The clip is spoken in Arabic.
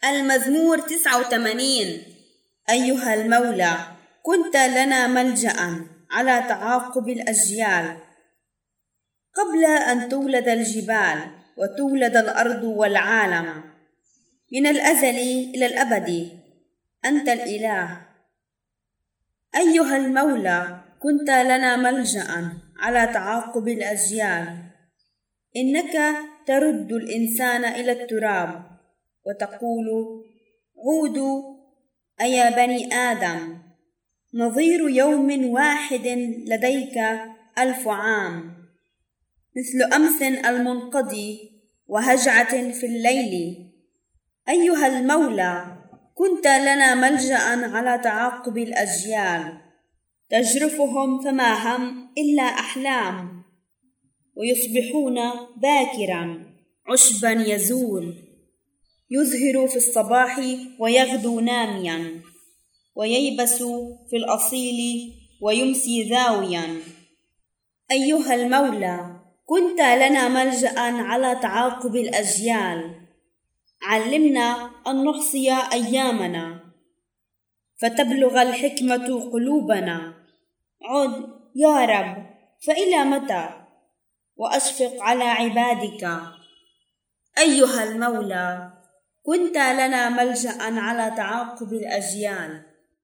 المزمور 89. أيها المولى، كنت لنا ملجأ على تعاقب الأجيال، قبل أن تولد الجبال وتولد الأرض والعالم. من الأزل إلى الأبد أنت الإله. أيها المولى، كنت لنا ملجأ على تعاقب الأجيال. إنك ترد الإنسان إلى التراب وتقول: عودوا أيا بني آدم. نظير يوم واحد لديك 1000 عام، مثل أمس المنقضي وهجعة في الليل. أيها المولى، كنت لنا ملجأ على تعاقب الأجيال. تجرفهم فما هم إلا أحلام، ويصبحون باكرا عشبا يزول، يزهر في الصباح ويغدو ناميا، وييبس في الأصيل ويمسي ذاويا. أيها المولى، كنت لنا ملجأ على تعاقب الأجيال. علمنا أن نحصي أيامنا فتبلغ الحكمة قلوبنا. عد يا رب، فإلى متى؟ وأشفق على عبادك. أيها المولى، كنت لنا ملجأ على تعاقب الأجيال.